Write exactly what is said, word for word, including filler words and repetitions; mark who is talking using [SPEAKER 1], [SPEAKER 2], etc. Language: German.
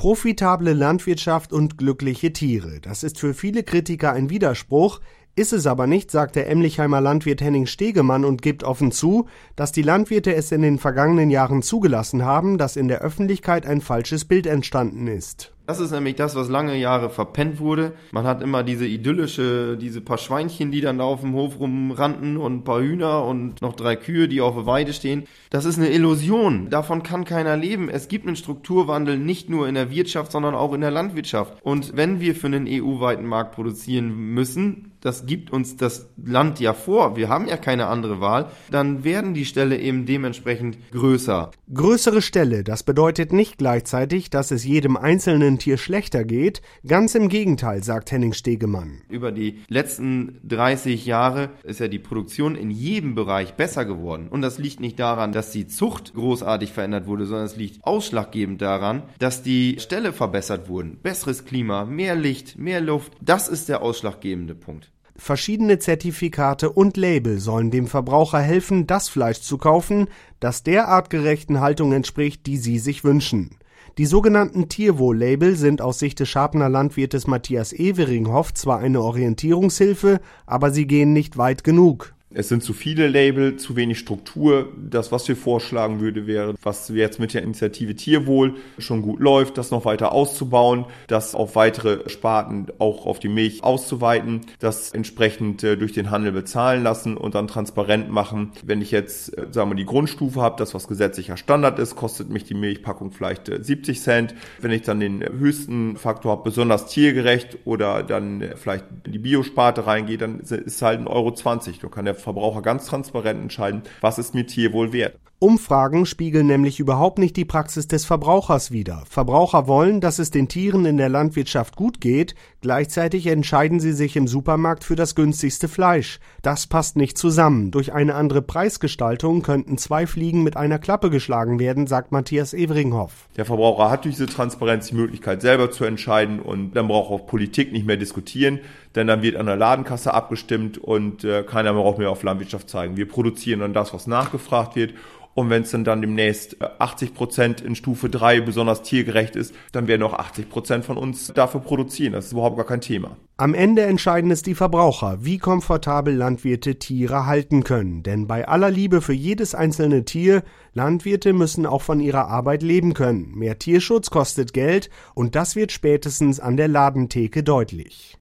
[SPEAKER 1] Profitable Landwirtschaft und glückliche Tiere. Das ist für viele Kritiker ein Widerspruch, ist es aber nicht, sagt der Emlichheimer Landwirt Henning Stegemann und gibt offen zu, dass die Landwirte es in den vergangenen Jahren zugelassen haben, dass in der Öffentlichkeit ein falsches Bild entstanden ist.
[SPEAKER 2] Das ist nämlich das, was lange Jahre verpennt wurde. Man hat immer diese idyllische, diese paar Schweinchen, die dann da auf dem Hof rumrannten und ein paar Hühner und noch drei Kühe, die auf der Weide stehen. Das ist eine Illusion. Davon kann keiner leben. Es gibt einen Strukturwandel nicht nur in der Wirtschaft, sondern auch in der Landwirtschaft. Und wenn wir für einen E U-weiten Markt produzieren müssen, das gibt uns das Land ja vor, wir haben ja keine andere Wahl, dann werden die Ställe eben dementsprechend größer.
[SPEAKER 1] Größere Ställe, das bedeutet nicht gleichzeitig, dass es jedem einzelnen Tier schlechter geht. Ganz im Gegenteil, sagt Henning Stegemann.
[SPEAKER 2] Über die letzten dreißig Jahre ist ja die Produktion in jedem Bereich besser geworden. Und das liegt nicht daran, dass die Zucht großartig verändert wurde, sondern es liegt ausschlaggebend daran, dass die Ställe verbessert wurden. Besseres Klima, mehr Licht, mehr Luft, das ist der ausschlaggebende Punkt.
[SPEAKER 1] Verschiedene Zertifikate und Label sollen dem Verbraucher helfen, das Fleisch zu kaufen, das der artgerechten Haltung entspricht, die sie sich wünschen. Die sogenannten Tierwohl-Label sind aus Sicht des Scharpener Landwirtes Matthias Everinghoff zwar eine Orientierungshilfe, aber sie gehen nicht weit genug.
[SPEAKER 3] Es sind zu viele Label, zu wenig Struktur. Das, was wir vorschlagen würde, wäre, was jetzt mit der Initiative Tierwohl schon gut läuft, das noch weiter auszubauen, das auf weitere Sparten, auch auf die Milch auszuweiten, das entsprechend äh, durch den Handel bezahlen lassen und dann transparent machen. Wenn ich jetzt, äh, sagen wir, die Grundstufe habe, das, was gesetzlicher Standard ist, kostet mich die Milchpackung vielleicht äh, siebzig Cent. Wenn ich dann den höchsten Faktor habe, besonders tiergerecht oder dann äh, vielleicht in die Biosparte reingehe, dann ist es halt ein Euro zwanzig. Da kann der Verbraucher ganz transparent entscheiden, was ist mir Tierwohl wert.
[SPEAKER 1] Umfragen spiegeln nämlich überhaupt nicht die Praxis des Verbrauchers wider. Verbraucher wollen, dass es den Tieren in der Landwirtschaft gut geht, gleichzeitig entscheiden sie sich im Supermarkt für das günstigste Fleisch. Das passt nicht zusammen. Durch eine andere Preisgestaltung könnten zwei Fliegen mit einer Klappe geschlagen werden, sagt Matthias Everinghoff.
[SPEAKER 3] Der Verbraucher hat durch diese Transparenz die Möglichkeit, selber zu entscheiden und dann braucht auch Politik nicht mehr diskutieren, denn dann wird an der Ladenkasse abgestimmt und äh, keiner mehr braucht mehr auf Landwirtschaft zeigen. Wir produzieren dann das, was nachgefragt wird. Und wenn es dann, dann demnächst achtzig Prozent in Stufe drei besonders tiergerecht ist, dann werden auch achtzig Prozent von uns dafür produzieren. Das ist überhaupt gar kein Thema.
[SPEAKER 1] Am Ende entscheiden es die Verbraucher, wie komfortabel Landwirte Tiere halten können. Denn bei aller Liebe für jedes einzelne Tier, Landwirte müssen auch von ihrer Arbeit leben können. Mehr Tierschutz kostet Geld und das wird spätestens an der Ladentheke deutlich.